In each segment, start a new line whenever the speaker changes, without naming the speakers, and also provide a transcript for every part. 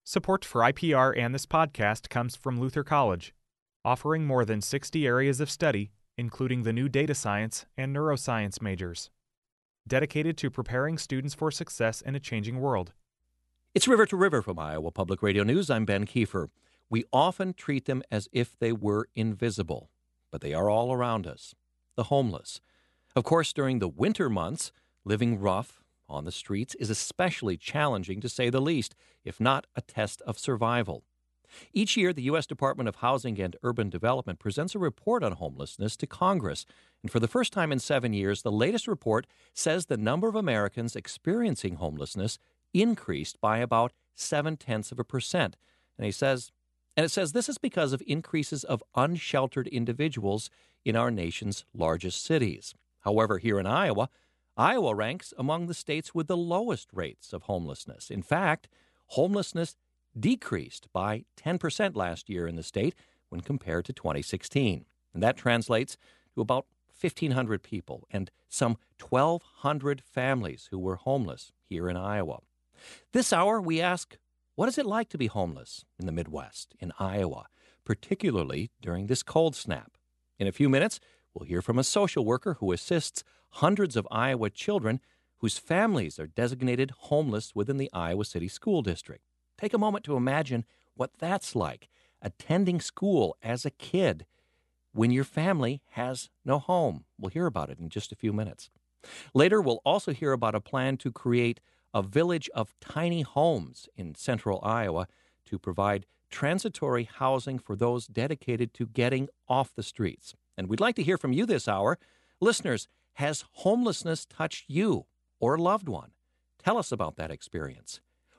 Support for IPR and this podcast comes from Luther College, offering more than 60 areas of study, including the new data science and neuroscience majors, dedicated to preparing students for success in a changing world.
It's River to River from Iowa Public Radio News. I'm Ben Kiefer. We often treat them as if they were invisible, but they are all around us. The homeless. Of course, during the winter months, living rough on the streets is especially challenging, to say the least, if not a test of survival. Each year, the U.S. Department of Housing and Urban Development presents a report on homelessness to Congress. And for the first time in 7 years, the latest report says the number of Americans experiencing homelessness increased by about 0.7%. And it says this is because of increases of unsheltered individuals in our nation's largest cities. However, here in Iowa ranks among the states with the lowest rates of homelessness. In fact, homelessness decreased by 10% last year in the state when compared to 2016. And that translates to about 1,500 people and some 1,200 families who were homeless here in Iowa. This hour, we ask, what is it like to be homeless in the Midwest, in Iowa, particularly during this cold snap? In a few minutes, we'll hear from a social worker who assists hundreds of Iowa children whose families are designated homeless within the Iowa City School District. Take a moment to imagine what that's like, attending school as a kid when your family has no home. We'll hear about it in just a few minutes. Later, we'll also hear about a plan to create a village of tiny homes in central Iowa to provide transitory housing for those dedicated to getting off the streets. And we'd like to hear from you this hour. Listeners, has homelessness touched you or a loved one? Tell us about that experience.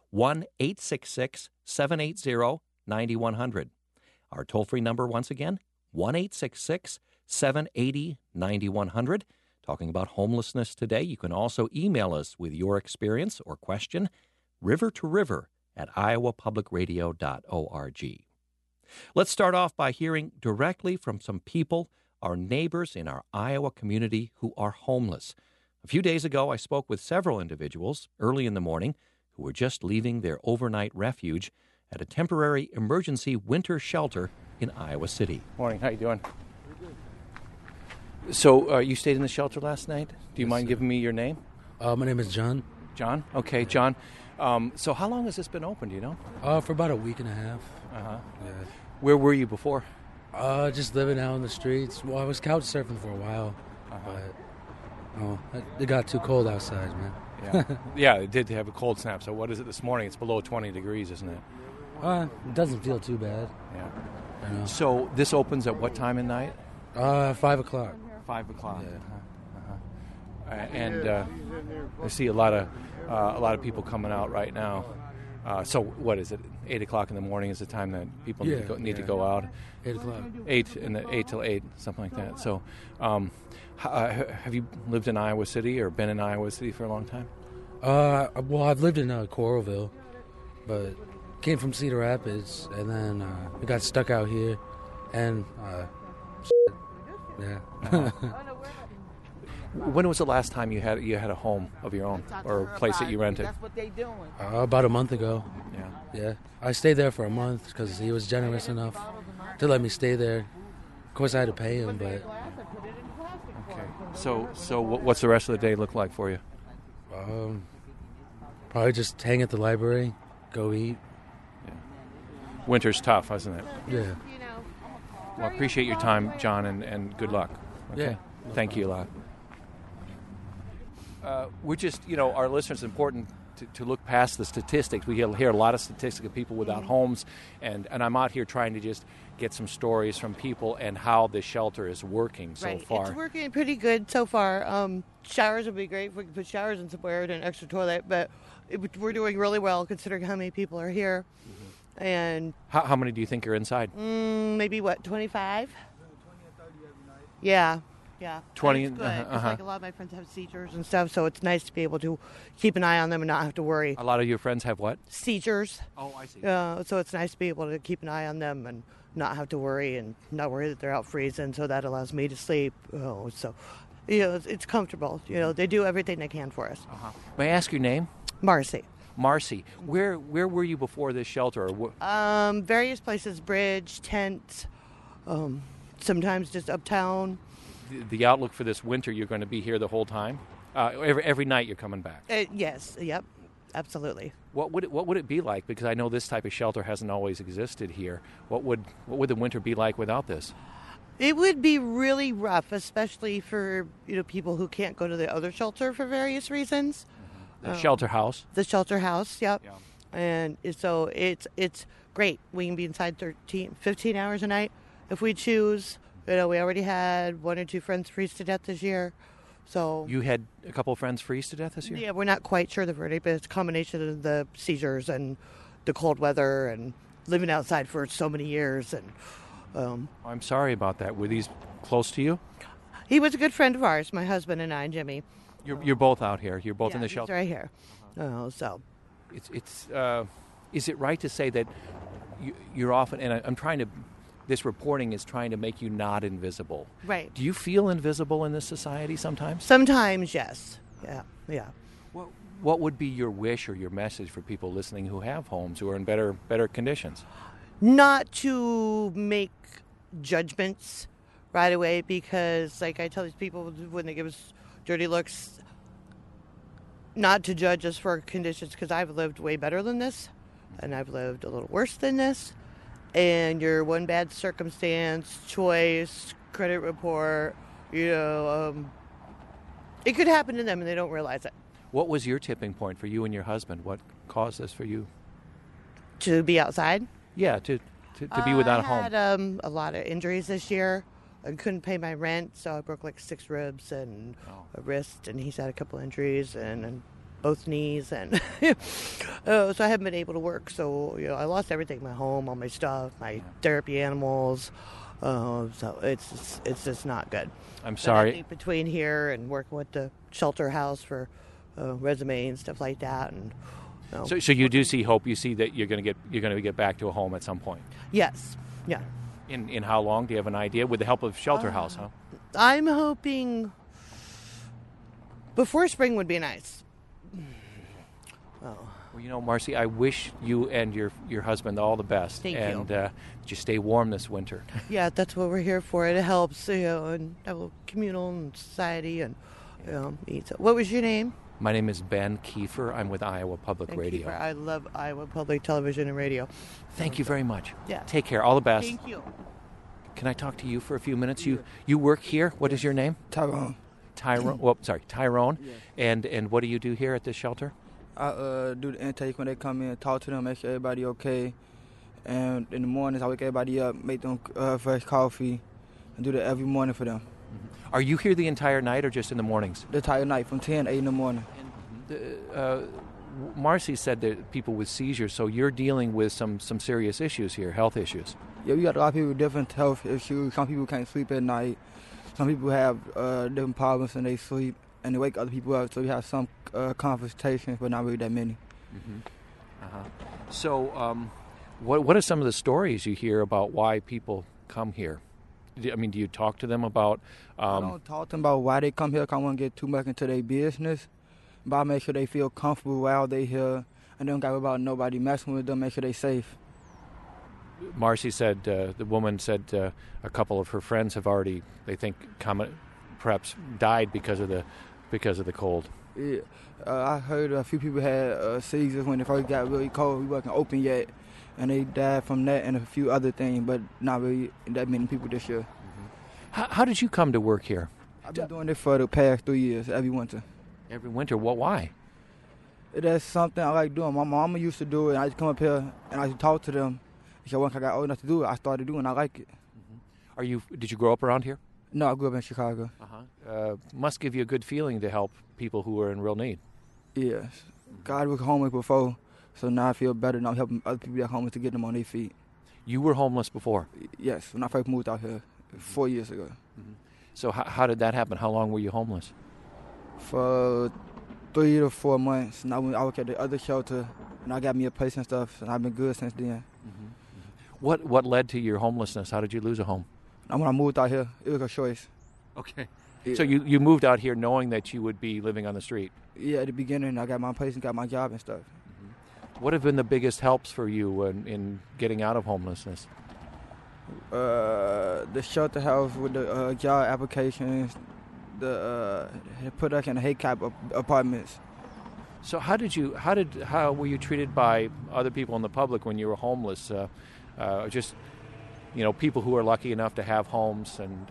1-866-780-9100. Our toll-free number once again, 1-866-780-9100. Talking about homelessness today. You can also email us with your experience or question, rivertoriver@iowapublicradio.org. Let's start off by hearing directly from some people, our neighbors in our Iowa community who are homeless. A few days ago, I spoke with several individuals early in the morning who were just leaving their overnight refuge at a temporary emergency winter shelter in Iowa City.
Morning. How you doing? So you stayed in the shelter last night? Do you mind giving me your name?
My name is John.
John? Okay, John. So how long has this been open, do you know?
For about a week and a half.
Uh-huh.
Yeah.
Where were you before?
Just living out on the streets. Well, I was couch surfing for a while, but it got too cold outside, man.
Yeah. Yeah, it did have a cold snap. So what is it this morning? It's below 20 degrees, isn't it?
It doesn't feel too bad.
Yeah.
You know?
So this opens at what time at night?
5 o'clock.
5 o'clock.
Yeah.
And I see a lot of people coming out right now. So what is it? 8 o'clock in the morning is the time that people need to go out.
8 o'clock.
8 till 8, something like that. So, have you lived in Iowa City or been in Iowa City for a long time?
Well, I've lived in Coralville, but came from Cedar Rapids, and then we got stuck out here, and yeah.
When was the last time you had a home of your own or a place that you rented?
About a month ago.
Yeah.
I stayed there for a month because he was generous enough to let me stay there. Of course, I had to pay him, but...
Okay. So what's the rest of the day look like for you?
Probably just hang at the library, go eat.
Yeah. Winter's tough, isn't it?
Yeah.
Well, I appreciate your time, John, and good luck. Okay?
Yeah.
Thank you a lot. We're just, our listeners, it's important to look past the statistics. We hear a lot of statistics of people without homes, and I'm out here trying to just get some stories from people and how the shelter is working so far.
It's working pretty good so far. Showers would be great if we could put showers in somewhere and an extra toilet, but we're doing really well considering how many people are here. Mm-hmm. And
how many do you think are inside?
Maybe 25? Yeah.
20.
It's good. Like a lot of my friends have seizures and stuff, so it's nice to be able to keep an eye on them and not have to worry.
A lot of your friends have what?
Seizures.
Oh, I see.
So it's nice to be able to keep an eye on them and not have to worry and not worry that they're out freezing. So that allows me to sleep. So it's comfortable. They do everything they can for us.
May I ask your name?
Marcy.
Marcy, where were you before this shelter? Or
Various places, bridge, tent, sometimes just uptown.
the outlook for this winter, you're going to be here the whole time? Every night you're coming back?
Yes, yep, absolutely.
What would it be like? Because I know this type of shelter hasn't always existed here. What would the winter be like without this?
It would be really rough, especially for people who can't go to the other shelter for various reasons.
The shelter house?
The shelter house, yep.
Yeah.
And so it's great. We can be inside 15 hours a night if we choose. We already had 1 or 2 friends freeze to death this year. So
You had a couple of friends freeze to death this year?
yeah, we're not quite sure the verdict, but it's a combination of the seizures and the cold weather and living outside for so many years. And
I'm sorry about that. Were these close to you?
he was a good friend of ours, my husband and I, Jimmy.
You're both out here. You're both in the
he's
shelter.
right here. So
It's is it right to say that you're often, and I'm trying to, this reporting is trying to make you not invisible.
right.
Do you feel invisible in this society sometimes?
Sometimes, yes. Yeah.
What would be your wish or your message for people listening who have homes, who are in better conditions?
Not to make judgments right away, because like I tell these people when they give us dirty looks, not to judge us for conditions, because I've lived way better than this and I've lived a little worse than this, and your one bad circumstance, choice, credit report, it could happen to them and they don't realize it.
What was your tipping point for you and your husband? What caused this for you?
To be outside.
Yeah, to be without a home.
I had a lot of injuries this year. I couldn't pay my rent, so I broke like 6 ribs and a wrist, and he's had a couple injuries and both knees, and so I haven't been able to work. So I lost everything: my home, all my stuff, my therapy animals. So it's just not good.
I'm
But
sorry.
I think between here and working with the shelter house for resume and stuff like that, and
So you do see hope. You see that you're going to get back to a home at some point.
yes, yeah.
In how long? Do you have an idea? With the help of shelter house, huh?
I'm hoping before spring would be nice.
Well, Marcy, I wish you and your husband all the best.
Thank you.
And just stay warm this winter.
Yeah, that's what we're here for. It helps, and have a little communal and society, and eat. So, what was your name?
My name is Ben Kiefer. I'm with Iowa Public
Thank you
Radio.
I love Iowa Public Television and Radio.
Thank you very much.
Yeah.
Take care. All the best.
Thank you.
Can I talk to you for a few minutes? You work here. What is your name?
Tyrone.
Tyrone. Well, sorry, Tyrone.
Yeah.
And what do you do here at this shelter?
I do the intake when they come in, talk to them, make sure everybody okay. And in the mornings, I wake everybody up, make them fresh coffee, and do that every morning for them.
Are you here the entire night or just in the mornings?
The entire night from 10 to 8 in the morning.
Marcy said that people with seizures, so you're dealing with some serious issues here, health issues.
Yeah, we got a lot of people with different health issues. Some people can't sleep at night. Some people have different problems when they sleep, and they wake other people up. So we have some conversations, but not really that many.
So what are some of the stories you hear about why people come here? I mean, do you talk to them about...
I don't talk to them about why they come here, 'cause I want to get too much into their business. But I make sure they feel comfortable while they here, and they don't got to worry about nobody messing with them, make sure they safe.
Marcy said, the woman said a couple of her friends have already, they think, perhaps died because of the cold.
Yeah, I heard a few people had seizures when it first got really cold. We wasn't open yet, and they died from that and a few other things, but not really that many people this year.
How did you come to work here?
I've been doing this for the past 3 years, every winter.
Every winter. Why?
That's something I like doing. My mama used to do it, and I just come up here and I just talk to them. So once I got old enough to do it, I started doing it, and I like it.
Did you grow up around here?
No, I grew up in Chicago.
Must give you a good feeling to help people who are in real need.
Yes. God was homeless before, so now I feel better now helping other people that are homeless to get them on their feet.
You were homeless before.
Yes, when I first moved out here 4 years ago.
So how did that happen? How long were you homeless?
For 3 to 4 months. And I worked at the other shelter, and I got me a place and stuff, and I've been good since then.
What led to your homelessness? How did you lose a home?
And when I moved out here, it was a choice.
Okay.
Yeah.
So you moved out here knowing that you would be living on the street.
Yeah, at the beginning, I got my place and got my job and stuff.
What have been the biggest helps for you in getting out of homelessness?
The shelter house with the job applications, the put us in hate cap apartments.
So how were you treated by other people in the public when you were homeless? Just people who are lucky enough to have homes, and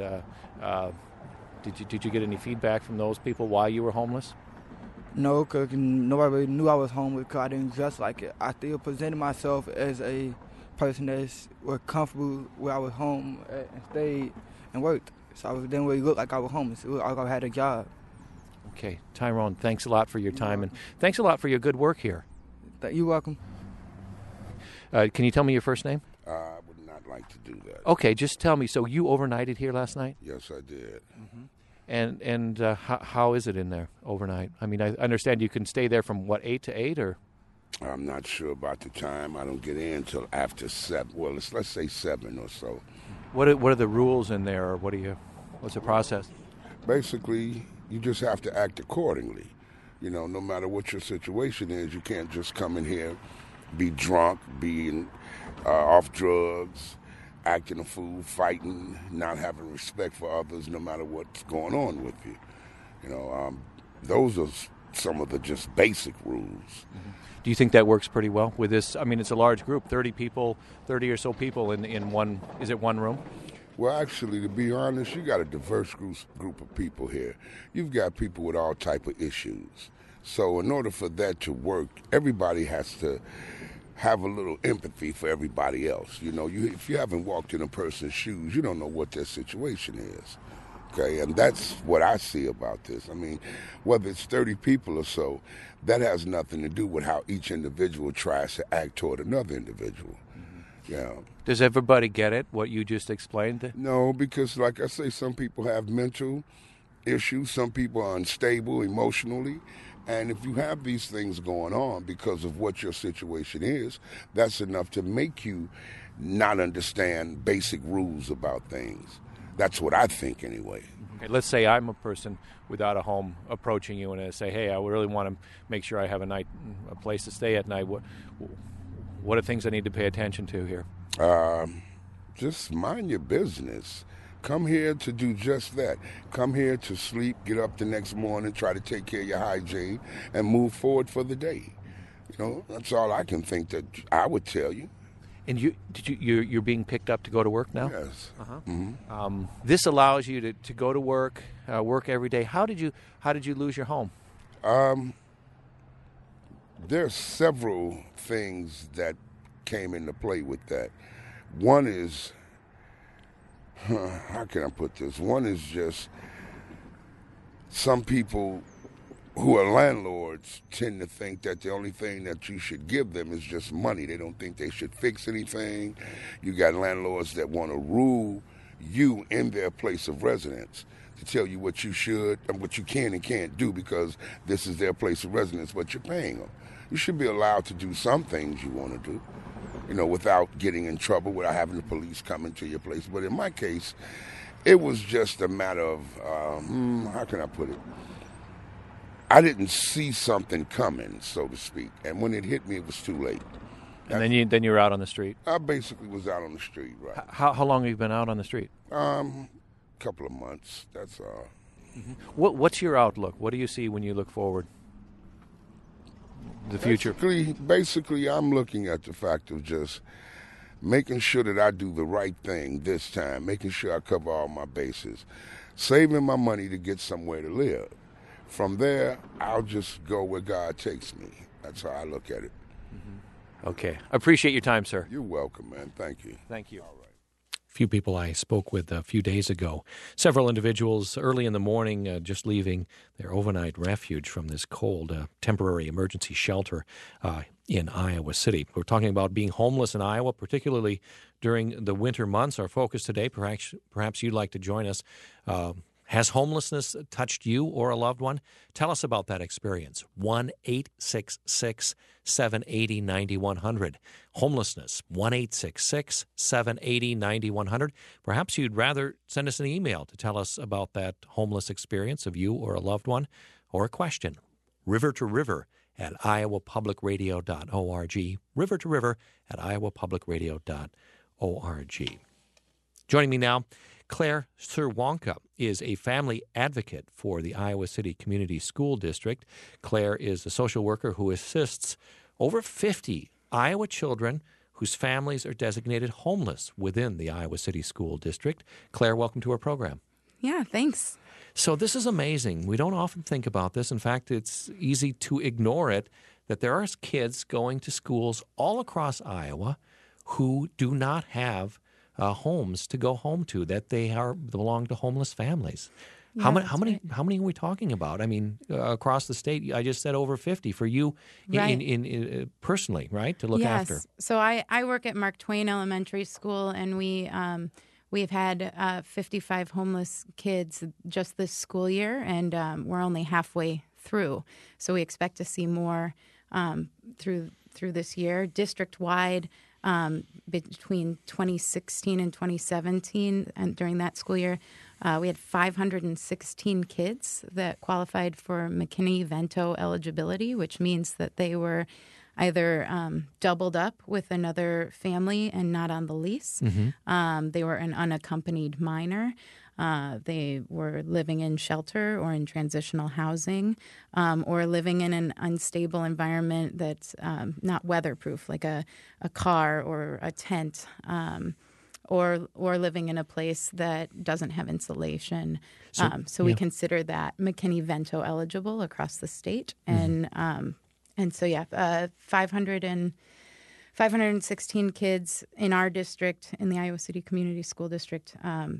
did you get any feedback from those people while you were homeless?
No, because nobody really knew I was homeless because I didn't dress like it. I still presented myself as a person that was comfortable where I was home and stayed and worked. So I didn't really look like I was homeless. It looked like I had a job.
Okay, Tyrone, thanks a lot for your time, and thanks a lot for your good work here.
You're welcome.
Can you tell me your first name?
I would not like to do that.
Okay, just tell me. So you overnighted here last night?
Yes, I did.
Mm-hmm. And how is it in there overnight? I mean, I understand you can stay there from, 8 to 8, or?
I'm not sure about the time. I don't get in until after 7. Well, let's say 7 or so.
What are the rules in there, or what's the process?
Basically, you just have to act accordingly. No matter what your situation is, you can't just come in here, be drunk, be off drugs, acting a fool, fighting, not having respect for others, no matter what's going on with you. Those are some of the just basic rules.
Mm-hmm. Do you think that works pretty well with this? I mean, it's a large group, 30 or so people in one. Is it one room?
Well, actually, to be honest, you got a diverse group of people here. You've got people with all type of issues. So in order for that to work, everybody has to have a little empathy for everybody else. If you haven't walked in a person's shoes, you don't know what their situation is. Okay, and that's what I see about this. I mean, whether it's 30 people or so, that has nothing to do with how each individual tries to act toward another individual. Mm-hmm. Yeah.
Does everybody get it, what you just explained?
No, because like I say, some people have mental issues, some people are unstable emotionally, and if you have these things going on because of what your situation is, that's enough to make you not understand basic rules about things. That's what I think anyway.
Okay, let's say I'm a person without a home approaching you and I say, hey, I really want to make sure I have a place to stay at night. What are things I need to pay attention to here?
Just mind your business. Come here to do just that. Come here to sleep, get up the next morning, try to take care of your hygiene, and move forward for the day. That's all I can think that I would tell you.
And you're being picked up to go to work now?
Yes.
Uh-huh.
Mm-hmm.
This allows you to go to work every day. How did you lose your home?
There's several things that came into play with that. One is, how can I put this? One is just some people who are landlords tend to think that the only thing that you should give them is just money. They don't think they should fix anything. You got landlords that want to rule you in their place of residence, to tell you what you should and what you can and can't do because this is their place of residence, but you're paying them. You should be allowed to do some things you want to do, without getting in trouble, without having the police come into your place. But in my case, it was just a matter of, how can I put it? I didn't see something coming, so to speak. And when it hit me, it was too late.
And then you were out on the street?
I basically was out on the street, right.
How long have you been out on the street?
Couple of months, that's all.
Mm-hmm. What's your outlook? What do you see when you look forward? The future?
Basically, I'm looking at the fact of just making sure that I do the right thing this time, making sure I cover all my bases, saving my money to get somewhere to live. From there, I'll just go where God takes me. That's how I look at it.
Mm-hmm. Okay. I appreciate your time, sir.
You're welcome, man. Thank you.
Thank you.
All right.
Few people I spoke with a few days ago. Several individuals early in the morning just leaving their overnight refuge from this cold temporary emergency shelter in Iowa City. We're talking about being homeless in Iowa, particularly during the winter months. Our focus today, perhaps you'd like to join us. Has homelessness touched you or a loved one? Tell us about that experience. 1-866-780-9100. Homelessness, 1-866-780-9100. Perhaps you'd rather send us an email to tell us about that homeless experience of you or a loved one, or a question. River to River at iowapublicradio.org, River to River at iowapublicradio.org. Joining me now, Claire Cerwonka is a family advocate for the Iowa City Community School District. Claire is a social worker who assists over 50 Iowa children whose families are designated homeless within the Iowa City School District. Claire, welcome to our program.
Yeah, thanks.
So this is amazing. We don't often think about this. In fact, it's easy to ignore it, that there are kids going to schools all across Iowa who do not have homes to go home to, that they belong to homeless families.
Yeah,
How
right.
many are we talking about? I mean, across the state, I just said over 50 for you
Right.
in personally, right, to look after.
So I work at Mark Twain Elementary School, and we've had 55 homeless kids just this school year, and we're only halfway through. So we expect to see more through this year, district-wide. Between 2016 and 2017, and during that school year, we had 516 kids that qualified for McKinney-Vento eligibility, which means that they were either doubled up with another family and not on the lease.
Mm-hmm.
They were an unaccompanied minor. They were living in shelter or in transitional housing, or living in an unstable environment that's not weatherproof, like a car or a tent, or living in a place that doesn't have insulation. So we consider that McKinney-Vento eligible across the state, and 516 kids in our district, in the Iowa City Community School District,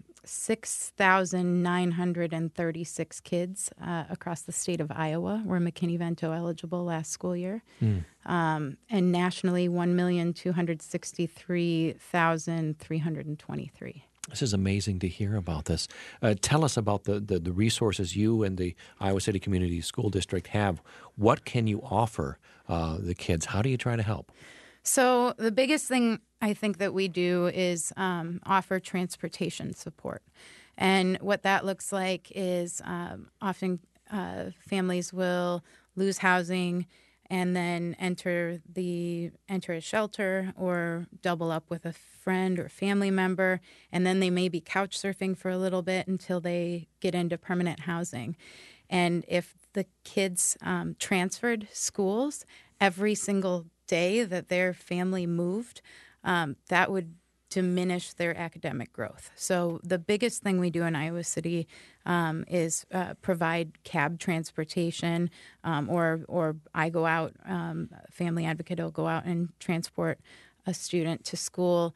6,936 kids across the state of Iowa were McKinney-Vento eligible last school year. And nationally, 1,263,323.
This is amazing to hear about this. Tell us about the resources you and the Iowa City Community School District have. What can you offer the kids? How do you try to help?
So the biggest thing I think that we do is offer transportation support. And what that looks like is often families will lose housing and then enter a shelter or double up with a friend or family member, and then they may be couch surfing for a little bit until they get into permanent housing. And if the kids transferred schools every single day that their family moved, that would diminish their academic growth. So the biggest thing we do in Iowa City is provide cab transportation, or I go out, family advocate will go out and transport a student to school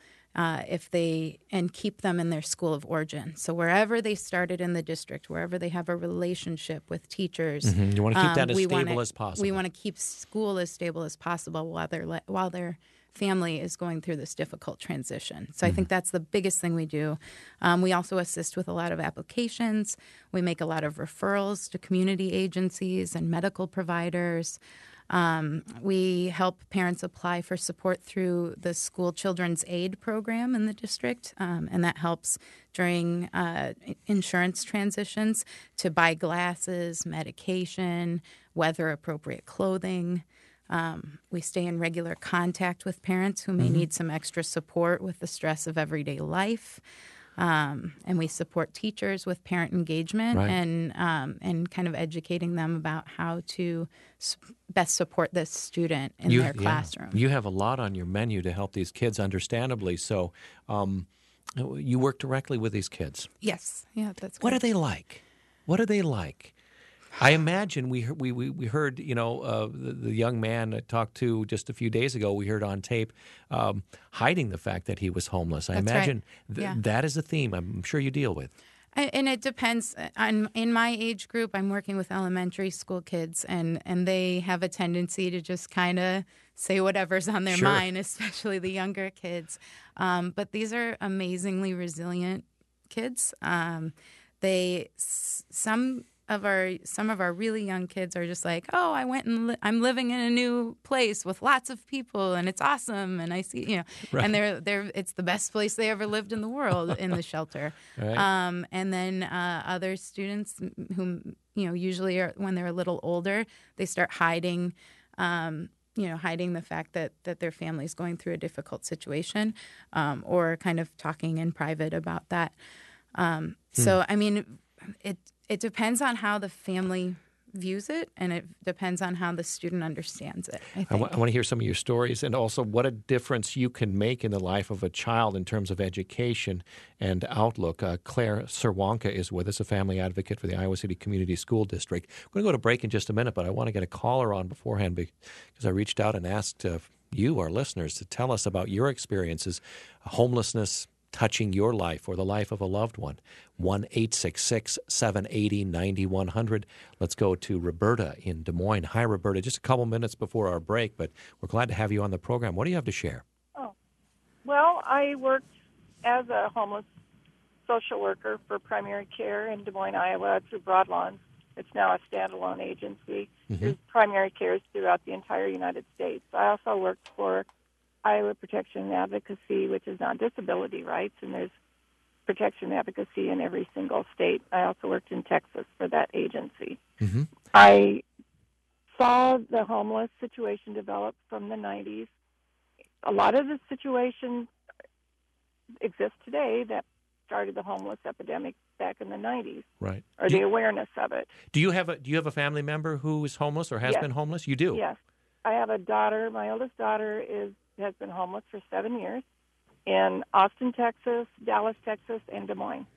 and keep them in their school of origin. So wherever they started in the district, wherever they have a relationship with teachers.
Mm-hmm. You want to keep that as stable as possible.
We want to keep school as stable as possible while their family is going through this difficult transition. So I think that's the biggest thing we do. We also assist with a lot of applications. We make a lot of referrals to community agencies and medical providers. We help parents apply for support through the School Children's Aid program in the district, and that helps during insurance transitions to buy glasses, medication, weather-appropriate clothing. We stay in regular contact with parents who may need some extra support with the stress of everyday life. And we support teachers with parent engagement,
right,
and kind of educating them about how to best support this student in their classroom.
You have a lot on your menu to help these kids, understandably. So you work directly with these kids.
Yes. Yeah, that's
What
good.
are they like? What are they like? I imagine we heard, the young man I talked to just a few days ago, we heard on tape, hiding the fact that he was homeless. I
That's
imagine
right.
that is a theme I'm sure you deal with.
And it depends. In my age group, I'm working with elementary school kids, and they have a tendency to just kind of say whatever's on their mind, especially the younger kids. But these are amazingly resilient kids. Some of our really young kids are just like, oh, I went and I'm living in a new place with lots of people, and it's awesome. And I see,
Right.
and it's the best place they ever lived in the world in the shelter.
Right.
And then other students who, usually when they're a little older, they start hiding hiding the fact that their family is going through a difficult situation, or kind of talking in private about that. So, I mean, it depends on how the family views it, and it depends on how the student understands it, I think.
I want to hear some of your stories, and also what a difference you can make in the life of a child in terms of education and outlook. Claire Serwanka is with us, a family advocate for the Iowa City Community School District. We're going to go to break in just a minute, but I want to get a caller on beforehand because I reached out and asked you, our listeners, to tell us about your experiences, homelessness, touching your life or the life of a loved one. 1-866-780-9100. Let's go to Roberta in Des Moines. Hi, Roberta. Just a couple minutes before our break, but we're glad to have you on the program. What do you have to share?
Oh, well, I worked as a homeless social worker for primary care in Des Moines, Iowa through Broadlawn. It's now a standalone agency. There's primary cares throughout the entire United States. I also worked for Iowa Protection and Advocacy, which is on disability rights, and there's protection and advocacy in every single state. I also worked in Texas for that agency. I saw the homeless situation develop from the 90s. A lot of the situations exist today that started the homeless epidemic back in the 90s.
Right.
Or the awareness of it.
Do you have a family member who is homeless or has been homeless? You do?
Yes. I have a daughter. My oldest daughter has been homeless for 7 years in Austin, Texas, Dallas, Texas, and Des Moines.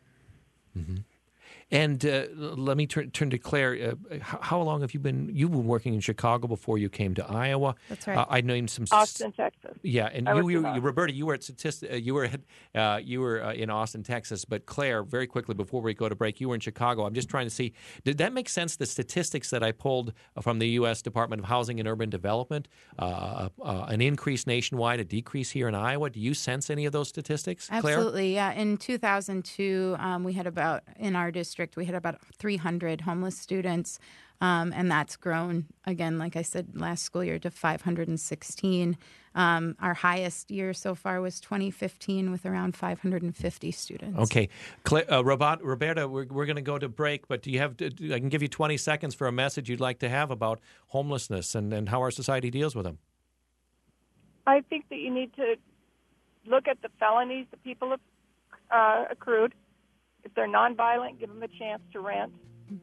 And let me turn to Claire. How long have you been working in Chicago before you came to Iowa?
That's right.
I named some
Austin, Texas.
Yeah, and Roberta, you were at you were in Austin, Texas. But Claire, very quickly before we go to break, you were in Chicago. I'm just trying to see, did that make sense? The statistics that I pulled from the U.S. Department of Housing and Urban Development, an increase nationwide, a decrease here in Iowa. Do you sense any of those statistics, Claire?
Absolutely, yeah. In 2002, we had in our district, we had about 300 homeless students, and that's grown, again, like I said, last school year to 516. Our highest year so far was 2015 with around 550 students.
Okay. Roberta, we're going to go to break, but do you have? I can give you 20 seconds for a message you'd like to have about homelessness and how our society deals with them.
I think that you need to look at the felonies that people have accrued. If they're nonviolent, give them a chance to rent.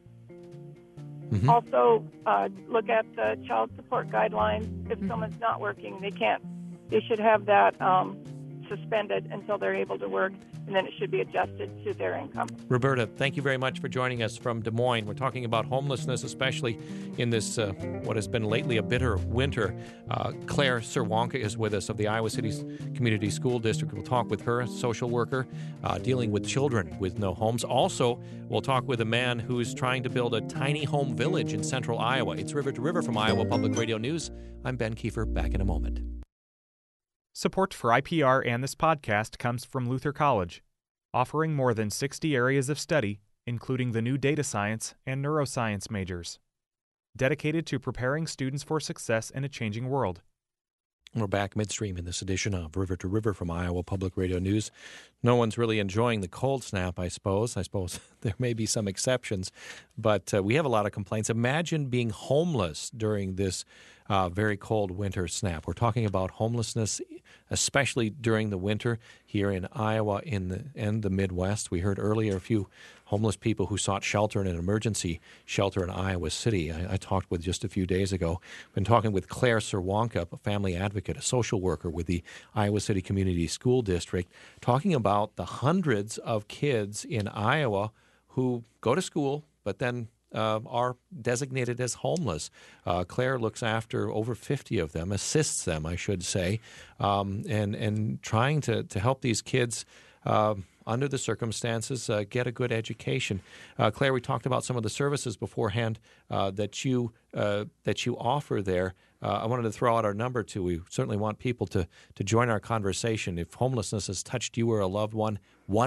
Also, look at the child support guidelines. If someone's not working, they should have that suspended until they're able to work, and then it should be adjusted to their income.
Roberta, thank you very much for joining us from Des Moines. We're talking about homelessness, especially in this, what has been lately a bitter winter. Claire Serwanka is with us of the Iowa City Community School District. We'll talk with her, a social worker, dealing with children with no homes. Also, we'll talk with a man who's trying to build a tiny home village in central Iowa. It's River to River from Iowa Public Radio News. I'm Ben Kiefer, back in a moment.
Support for IPR and this podcast comes from Luther College, offering more than 60 areas of study, including the new data science and neuroscience majors, dedicated to preparing students for success in a changing world.
We're back midstream in this edition of River to River from Iowa Public Radio News. No one's really enjoying the cold snap, I suppose. I suppose there may be some exceptions, but we have a lot of complaints. Imagine being homeless during this very cold winter snap. We're talking about homelessness, especially during the winter here in Iowa and the Midwest. We heard earlier a few homeless people who sought shelter in an emergency shelter in Iowa City. I talked with just a few days ago. I've been talking with Claire Serwanka, a family advocate, a social worker with the Iowa City Community School District, talking about the hundreds of kids in Iowa who go to school but then are designated as homeless. Claire looks after over 50 of them, assists them, I should say, and trying to help these kids under the circumstances, get a good education. Claire, we talked about some of the services beforehand that you offer there. I wanted to throw out our number, too. We certainly want people to join our conversation. If homelessness has touched you or a loved one,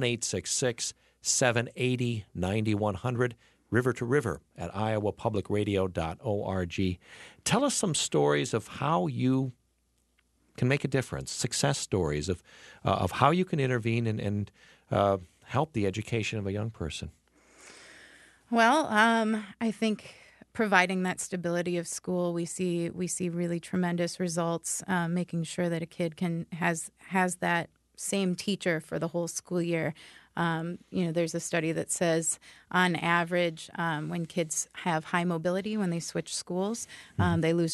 1-866-780-9100. River to River at iowapublicradio.org. Tell us some stories of how you can make a difference, success stories of how you can intervene and help the education of a young person.
Well, I think providing that stability of school, we see really tremendous results. Making sure that a kid has that same teacher for the whole school year. There's a study that says, on average, when kids have high mobility, when they switch schools, they lose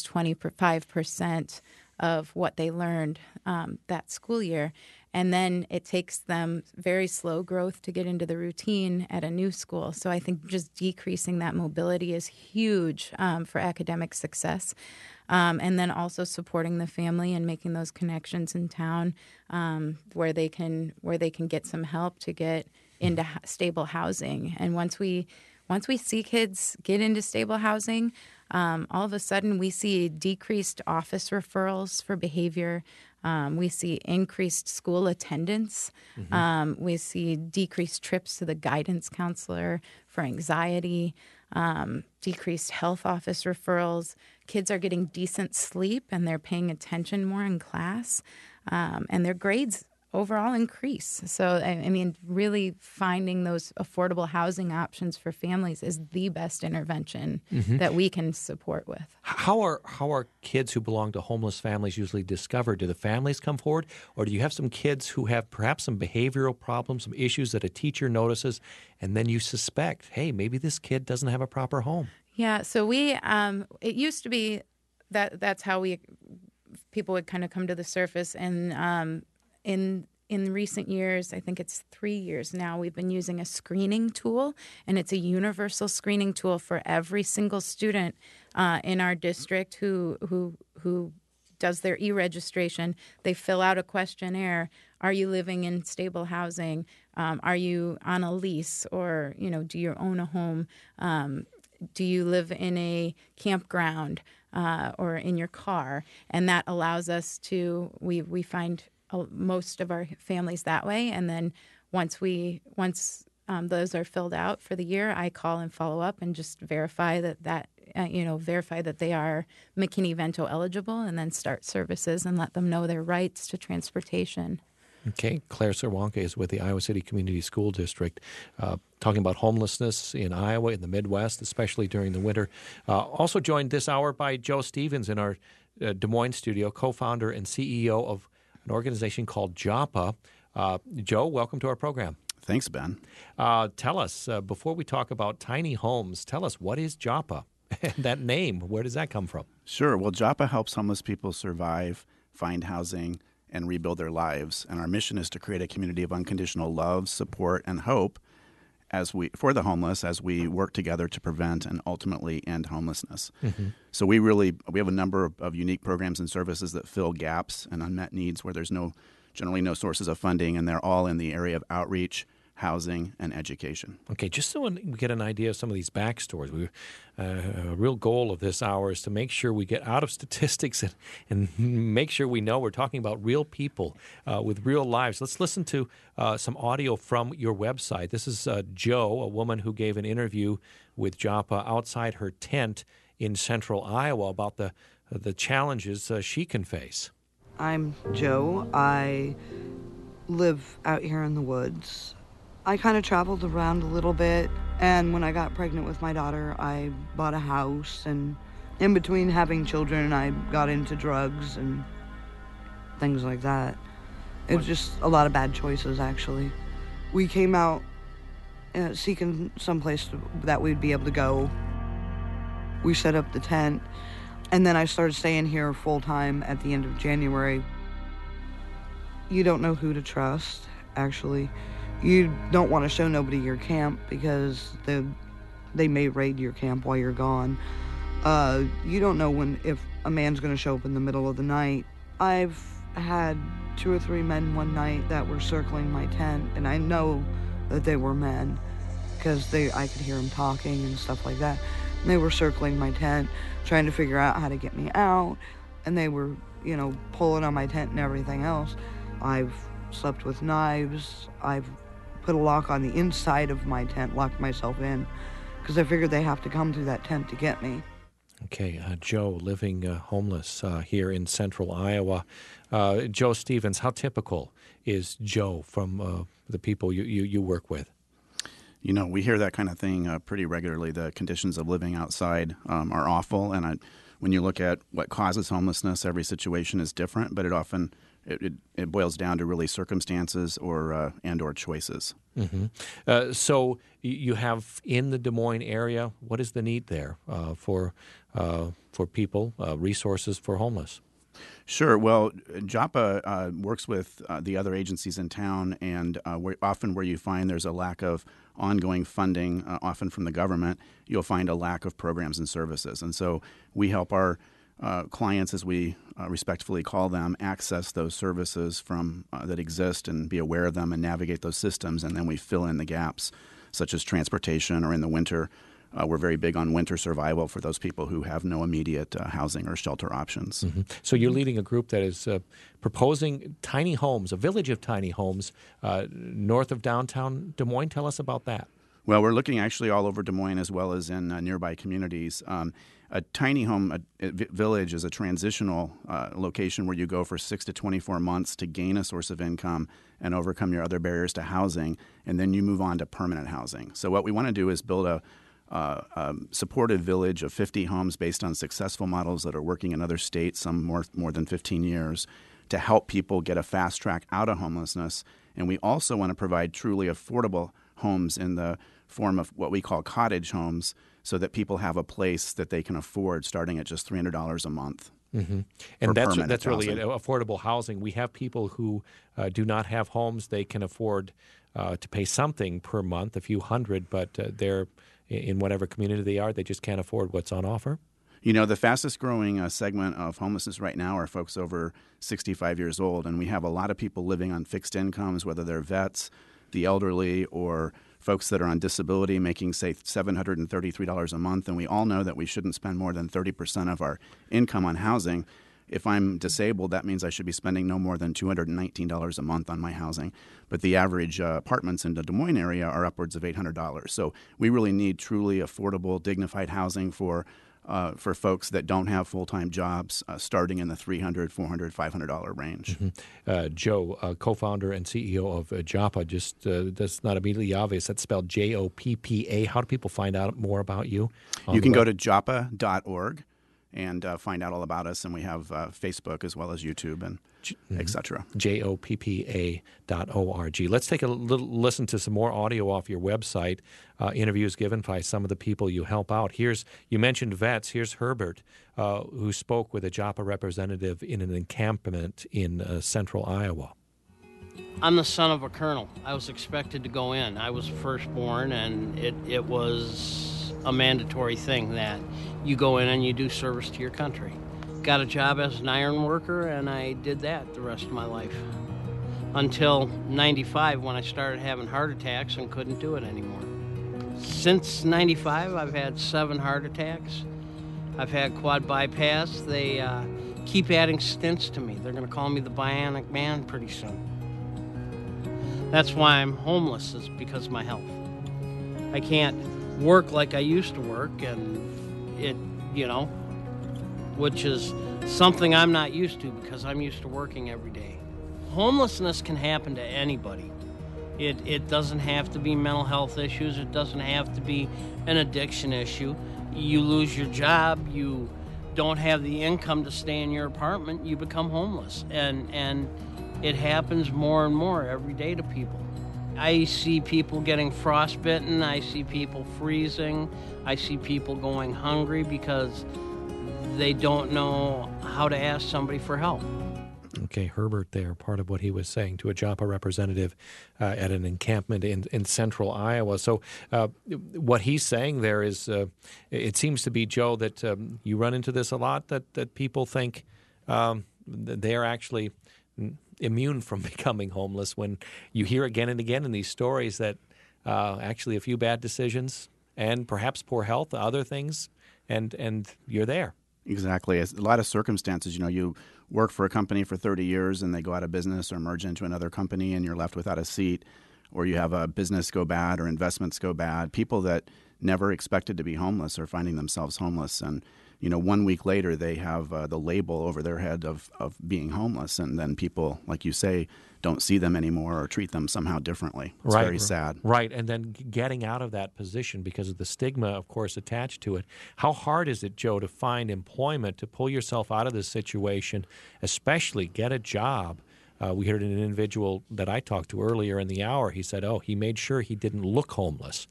25% of what they learned that school year. And then it takes them very slow growth to get into the routine at a new school. So I think just decreasing that mobility is huge for academic success. And then also supporting the family and making those connections in town where they can get some help to get into stable housing. And once we see kids get into stable housing, all of a sudden we see decreased office referrals for behavior. We see increased school attendance. We see decreased trips to the guidance counselor for anxiety, decreased health office referrals. Kids are getting decent sleep and they're paying attention more in class, and their grades overall increase. So, I mean, really finding those affordable housing options for families is the best intervention that we can support with.
How are kids who belong to homeless families usually discovered? Do the families come forward, or do you have some kids who have perhaps some behavioral problems, some issues that a teacher notices, and then you suspect, hey, maybe this kid doesn't have a proper home? Yeah,
so we it used to be that's how people would kind of come to the surface, and in recent years, I think it's 3 years now, we've been using a screening tool, and it's a universal screening tool for every single student in our district who does their e-registration. They fill out a questionnaire. Are you living in stable housing? Are you on a lease, or do you own a home? Do you live in a campground or in your car? And that allows us to we find most of our families that way, and then once those are filled out for the year, I call and follow up and just verify that they are McKinney-Vento eligible, and then start services and let them know their rights to transportation.
Okay, Claire Cerwanka is with the Iowa City Community School District, talking about homelessness in Iowa, in the Midwest, especially during the winter. Also joined this hour by Joe Stevens in our Des Moines studio, co-founder and CEO of an organization called JAPA. Joe, welcome to our program.
Thanks, Ben.
Tell us, before we talk about tiny homes, tell us, what is JAPA? That name, where does that come from?
Sure. Well, JAPA helps homeless people survive, find housing, and rebuild their lives. And our mission is to create a community of unconditional love, support, and hope for the homeless as we work together to prevent and ultimately end homelessness. So we have a number of unique programs and services that fill gaps and unmet needs where there's generally no sources of funding, and they're all in the area of outreach, housing, and education.
Okay, just so we get an idea of some of these backstories, a real goal of this hour is to make sure we get out of statistics and make sure we know we're talking about real people with real lives. Let's listen to some audio from your website. This is Joe, a woman who gave an interview with JAPA outside her tent in central Iowa about the challenges she can face.
I'm Joe. I live out here in the woods. I kind of traveled around a little bit, and when I got pregnant with my daughter, I bought a house, and in between having children, I got into drugs and things like that. It was just a lot of bad choices, actually. We came out seeking someplace that we'd be able to go. We set up the tent, and then I started staying here full-time at the end of January. You don't know who to trust, actually. You don't want to show nobody your camp because they may raid your camp while you're gone. You don't know if a man's going to show up in the middle of the night. I've had 2 or 3 men one night that were circling my tent, and I know that they were men because I could hear them talking and stuff like that. And they were circling my tent, trying to figure out how to get me out, and they were, pulling on my tent and everything else. I've slept with knives. I've put a lock on the inside of my tent, locked myself in, because I figured they have to come through that tent to get me.
Okay, Joe, living homeless here in central Iowa. Joe Stevens, how typical is Joe from the people you work with?
You know, we hear that kind of thing pretty regularly. The conditions of living outside are awful, and when you look at what causes homelessness, every situation is different, but it often it boils down to really circumstances or choices.
Mm-hmm. So you have in the Des Moines area, what is the need there for people, resources for homeless?
Sure. Well, JAPA works with the other agencies in town, and often where you find there's a lack of ongoing funding, often from the government, you'll find a lack of programs and services. And so we help our clients, as we respectfully call them, access those services from that exist and be aware of them and navigate those systems, and then we fill in the gaps, such as transportation or in the winter. We're very big on winter survival for those people who have no immediate housing or shelter options.
Mm-hmm. So you're leading a group that is proposing tiny homes, a village of tiny homes north of downtown Des Moines. Tell us about that.
Well, we're looking actually all over Des Moines as well as in nearby communities. A tiny home village is a transitional location where you go for 6 to 24 months to gain a source of income and overcome your other barriers to housing, and then you move on to permanent housing. So what we want to do is build a supportive village of 50 homes based on successful models that are working in other states, some more than 15 years, to help people get a fast track out of homelessness. And we also want to provide truly affordable homes in the form of what we call cottage homes, so that people have a place that they can afford starting at just $300 a month.
Mm-hmm. And that's really affordable housing. We have people who do not have homes. They can afford to pay something per month, a few hundred, but they're in whatever community they are, they just can't afford what's on offer.
You know, the fastest growing segment of homelessness right now are folks over 65 years old, and we have a lot of people living on fixed incomes, whether they're vets, the elderly, or folks that are on disability making, say, $733 a month. And we all know that we shouldn't spend more than 30% of our income on housing. If I'm disabled, that means I should be spending no more than $219 a month on my housing. But the average apartments in the Des Moines area are upwards of $800. So we really need truly affordable, dignified housing for folks that don't have full-time jobs, starting in the $300, $400, $500 range.
Mm-hmm. Joe, co-founder and CEO of JAPA, just that's not immediately obvious. That's spelled JOPPA. How do people find out more about you?
You can go to japa.org and find out all about us. And we have Facebook as well as YouTube and et cetera.
JOPPA.org. Let's take a little listen to some more audio off your website, interviews given by some of the people you help out. You mentioned vets. Here's Herbert, who spoke with a JAPA representative in an encampment in central Iowa.
I'm the son of a colonel. I was expected to go in. I was firstborn, and it was a mandatory thing that you go in and you do service to your country. Got a job as an iron worker, and I did that the rest of my life. Until 95, when I started having heart attacks and couldn't do it anymore. Since 95, I've had 7 heart attacks. I've had quad bypass. They keep adding stents to me. They're going to call me the Bionic Man pretty soon. That's why I'm homeless, is because of my health. I can't work like I used to work, and which is something I'm not used to because I'm used to working every day. Homelessness can happen to anybody. It doesn't have to be mental health issues. It doesn't have to be an addiction issue. You lose your job, you don't have the income to stay in your apartment, you become homeless. And it happens more and more every day to people. I see people getting frostbitten. I see people freezing. I see people going hungry because they don't know how to ask somebody for help.
Okay, Herbert there, part of what he was saying to a JAPA representative at an encampment in central Iowa. So what he's saying there is, it seems to be, Joe, that you run into this a lot, that people think they're actually immune from becoming homeless, when you hear again and again in these stories that actually a few bad decisions and perhaps poor health, other things, and you're there.
Exactly. A lot of circumstances. You work for a company for 30 years and they go out of business or merge into another company and you're left without a seat, or you have a business go bad or investments go bad. People that never expected to be homeless are finding themselves homeless. And 1 week later they have the label over their head of being homeless, and then people, like you say, don't see them anymore or treat them somehow differently. It's very sad.
Right, and then getting out of that position because of the stigma, of course, attached to it. How hard is it, Joe, to find employment, to pull yourself out of this situation, especially get a job? We heard an individual that I talked to earlier in the hour. He said, he made sure he didn't look homeless.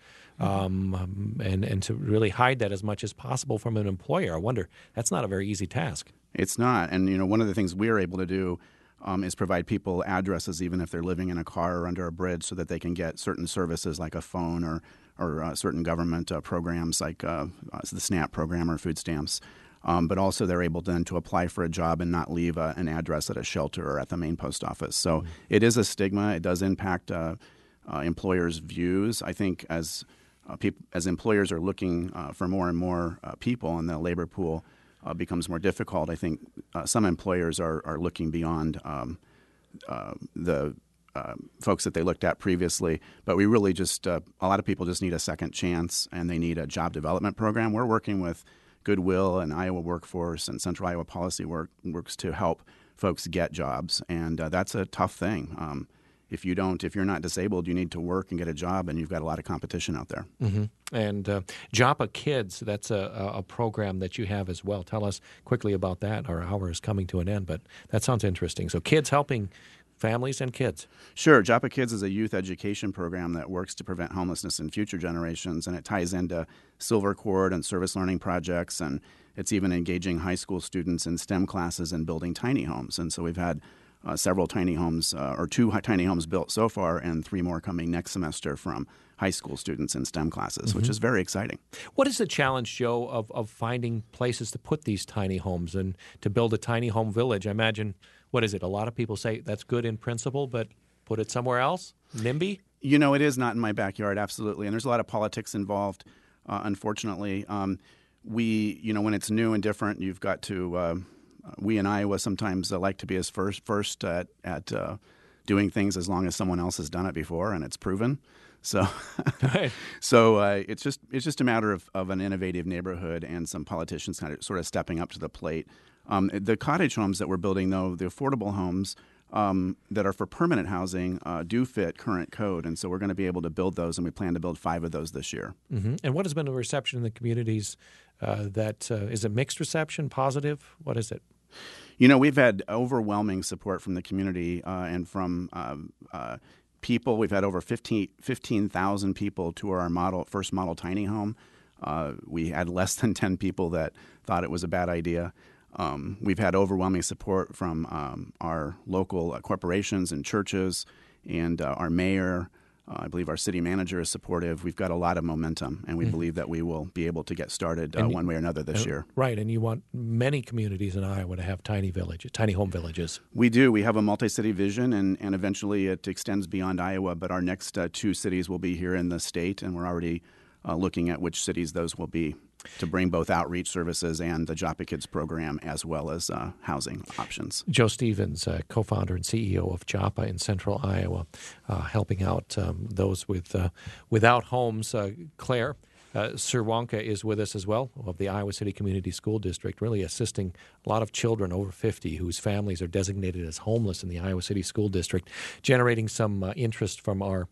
And to really hide that as much as possible from an employer. I wonder, that's not a very easy task.
It's not. And, one of the things we're able to do is provide people addresses even if they're living in a car or under a bridge so that they can get certain services like a phone or certain government programs like the SNAP program or food stamps. But also they're able then to apply for a job and not leave an address at a shelter or at the main post office. So it is a stigma. It does impact employers' views. I think as employers are looking for more and more people and the labor pool becomes more difficult, I think some employers are looking beyond the folks that they looked at previously. But we really just a lot of people just need a second chance, and they need a job development program. We're working with Goodwill and Iowa Workforce and Central Iowa Policy works to help folks get jobs, and that's a tough thing. If you're not disabled, you need to work and get a job, and you've got a lot of competition out there.
Mm-hmm. And Joppa Kids, that's a program that you have as well. Tell us quickly about that. Our hour is coming to an end, but that sounds interesting. So kids helping families and kids.
Sure. Joppa Kids is a youth education program that works to prevent homelessness in future generations, and it ties into Silver Cord and service learning projects, and it's even engaging high school students in STEM classes and building tiny homes. And so we've had several tiny homes, or 2 tiny homes built so far, and 3 more coming next semester from high school students in STEM classes, which is very exciting.
What is the challenge, Joe, of finding places to put these tiny homes and to build a tiny home village? I imagine, what is it? A lot of people say that's good in principle, but put it somewhere else? NIMBY?
It is not in my backyard, absolutely. And there's a lot of politics involved, unfortunately. When it's new and different, you've got to we in Iowa sometimes like to be as first at doing things as long as someone else has done it before and it's proven. So, it's just a matter of an innovative neighborhood and some politicians sort of stepping up to the plate. The cottage homes that we're building, though, the affordable homes that are for permanent housing do fit current code, and so we're going to be able to build those, and we plan to build 5 of those this year.
Mm-hmm. And what has been the reception in the communities? Is it mixed reception, positive? What is it?
We've had overwhelming support from the community and from people. We've had over 15,000 people tour our first model tiny home. We had less than 10 people that thought it was a bad idea. We've had overwhelming support from our local corporations and churches and our mayor. I believe our city manager is supportive. We've got a lot of momentum, and we believe that we will be able to get started one way or another this year.
Right, and you want many communities in Iowa to have tiny home villages.
We do. We have a multi-city vision, and eventually it extends beyond Iowa, but our next 2 cities will be here in the state, and we're already looking at which cities those will be to bring both outreach services and the Joppa Kids program as well as housing options.
Joe Stevens, co-founder and CEO of Joppa in Central Iowa, helping out those without homes. Claire Cerwanka is with us as well, of the Iowa City Community School District, really assisting a lot of children over 50 whose families are designated as homeless in the Iowa City School District, generating some interest from our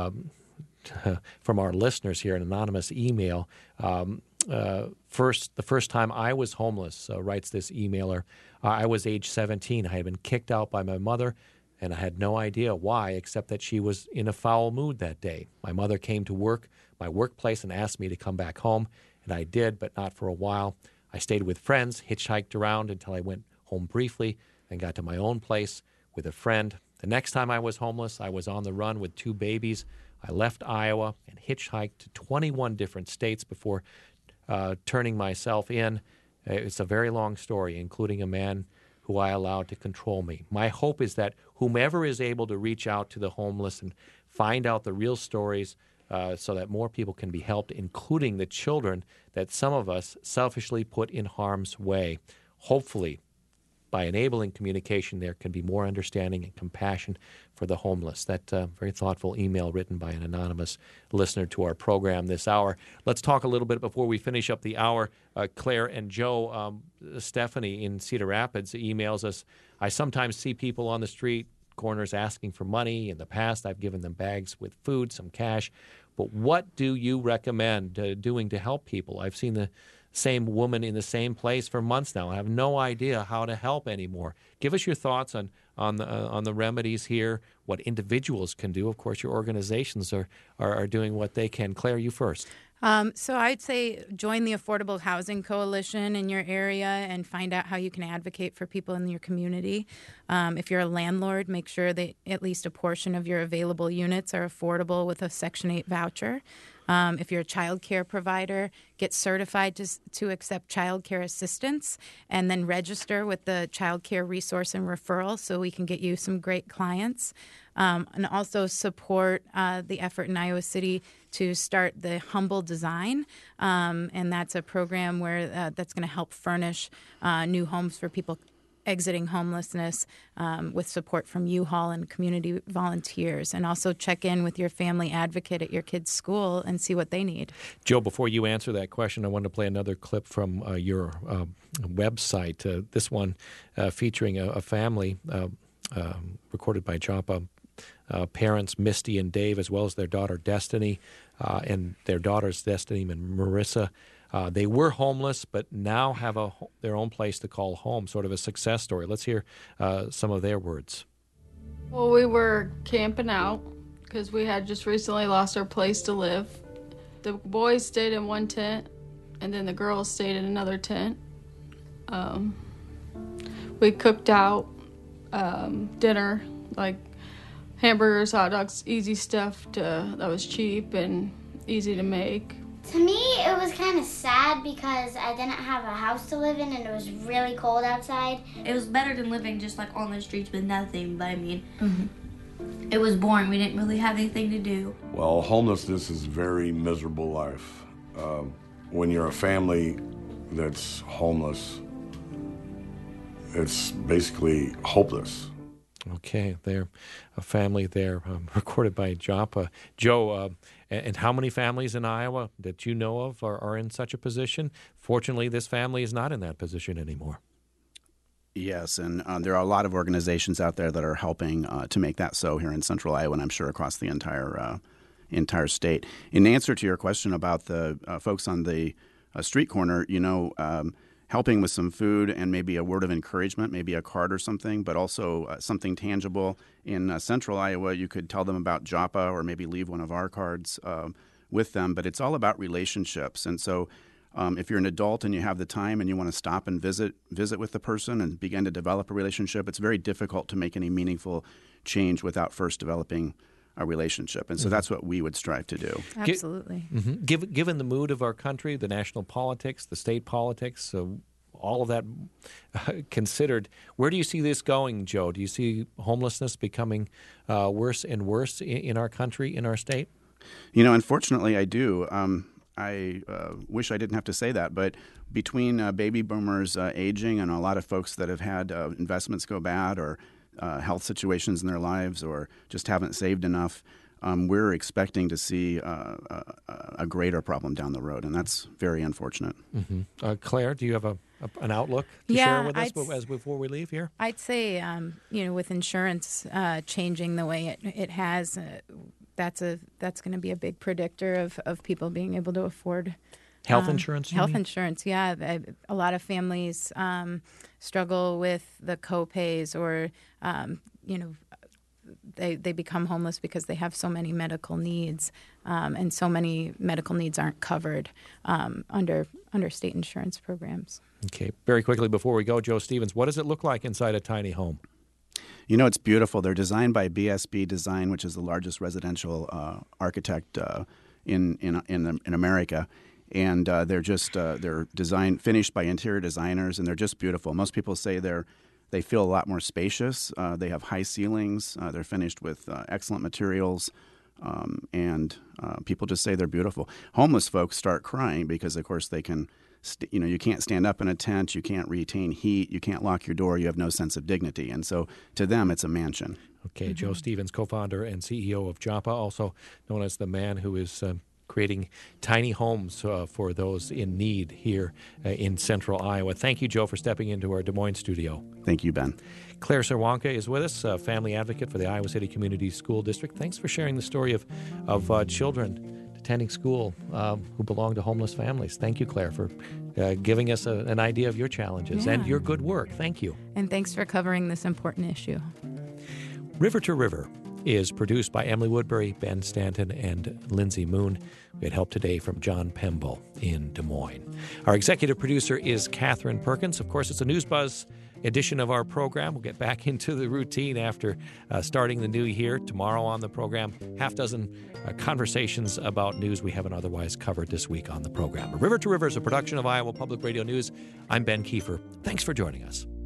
listeners here, an anonymous email. The first time I was homeless, writes this emailer, I was age 17. I had been kicked out by my mother, and I had no idea why, except that she was in a foul mood that day. My mother came to my workplace, and asked me to come back home, and I did, but not for a while. I stayed with friends, hitchhiked around until I went home briefly, and got to my own place with a friend. The next time I was homeless, I was on the run with 2 babies. I left Iowa and hitchhiked to 21 different states before turning myself in. It's a very long story, including a man who I allowed to control me. My hope is that whomever is able to reach out to the homeless and find out the real stories so that more people can be helped, including the children that some of us selfishly put in harm's way. Hopefully, by enabling communication, there can be more understanding and compassion for the homeless. That very thoughtful email written by an anonymous listener to our program this hour. Let's talk a little bit before we finish up the hour. Claire and Joe, Stephanie in Cedar Rapids emails us, I sometimes see people on the street corners asking for money. In the past, I've given them bags with food, some cash. But what do you recommend doing to help people? I've seen the same woman in the same place for months now. I have no idea how to help anymore. Give us your thoughts on the remedies here, what individuals can do. Of course, your organizations are doing what they can. Claire, you first.
So I'd say join the Affordable Housing Coalition in your area and find out how you can advocate for people in your community. If you're a landlord, make sure that at least a portion of your available units are affordable with a Section 8 voucher. If you're a child care provider, get certified to accept child care assistance and then register with the Child Care Resource and Referral so we can get you some great clients. And also support the effort in Iowa City to start the Humble Design. And that's a program where that's going to help furnish new homes for people exiting homelessness with support from U-Haul and community volunteers. And also check in with your family advocate at your kid's school and see what they need.
Joe, before you answer that question, I want to play another clip from your website. This one featuring a family recorded by Joppa. Parents Misty and Dave, as well as their daughter Destiny, and their daughters Destiny and Marissa. They were homeless, but now have their own place to call home, sort of a success story. Let's hear some of their words.
Well, we were camping out because we had just recently lost our place to live. The boys stayed in one tent, and then the girls stayed in another tent. We cooked out dinner, like hamburgers, hot dogs, easy stuff that was cheap and easy to make.
To me, it was kind of sad because I didn't have a house to live in and it was really cold outside.
It was better than living just like on the streets with nothing, but I mean, it was boring. We didn't really have anything to do.
Well, homelessness is a very miserable life. When you're a family that's homeless, it's basically hopeless.
Okay, they're a family there, recorded by Joppa. Joe, and how many families in Iowa that you know of are in such a position? Fortunately, this family is not in that position anymore.
Yes, and there are a lot of organizations out there that are helping to make that so here in Central Iowa, and I'm sure across the entire state. In answer to your question about the folks on the street corner, helping with some food and maybe a word of encouragement, maybe a card or something, but also something tangible. In Central Iowa, you could tell them about Joppa or maybe leave one of our cards with them. But it's all about relationships. And so if you're an adult and you have the time and you want to stop and visit with the person and begin to develop a relationship, it's very difficult to make any meaningful change without first developing a relationship. And so that's what we would strive to do.
Absolutely.
Given the mood of our country, the national politics, the state politics, all of that considered, where do you see this going, Joe? Do you see homelessness becoming worse and worse in our country, in our state?
Unfortunately, I do. I wish I didn't have to say that, but between baby boomers aging and a lot of folks that have had investments go bad or health situations in their lives or just haven't saved enough, we're expecting to see a greater problem down the road, and that's very unfortunate.
Claire, do you have an outlook to share with us before we leave here?
I'd say, with insurance changing the way it has, that's going to be a big predictor of people being able to afford
health insurance.
Health insurance, yeah. A lot of families struggle with the co-pays, or they become homeless because they have so many medical needs, and so many medical needs aren't covered under state insurance programs.
Okay, very quickly before we go, Joe Stevens, what does it look like inside a tiny home?
It's beautiful. They're designed by BSB Design, which is the largest residential architect in America. And they're finished by interior designers, and they're just beautiful. Most people say they feel a lot more spacious. They have high ceilings. They're finished with excellent materials, and people just say they're beautiful. Homeless folks start crying because, of course, they can you can't stand up in a tent, you can't retain heat, you can't lock your door, you have no sense of dignity. And so to them, it's a mansion.
Okay, Joe Stevens, co-founder and CEO of Joppa, also known as the man who is creating tiny homes for those in need here in central Iowa. Thank you, Joe, for stepping into our Des Moines studio.
Thank you, Ben.
Claire Serwanka is with us, family advocate for the Iowa City Community School District. Thanks for sharing the story of children attending school who belong to homeless families. Thank you, Claire, for giving us an idea of your challenges and your good work. Thank you.
And thanks for covering this important issue.
River to River is produced by Emily Woodbury, Ben Stanton, and Lindsay Moon. We had help today from John Pemble in Des Moines. Our executive producer is Catherine Perkins. Of course, it's a News Buzz edition of our program. We'll get back into the routine after starting the new year. Tomorrow on the program, half dozen conversations about news we haven't otherwise covered this week on the program. River to River is a production of Iowa Public Radio News. I'm Ben Kiefer. Thanks for joining us.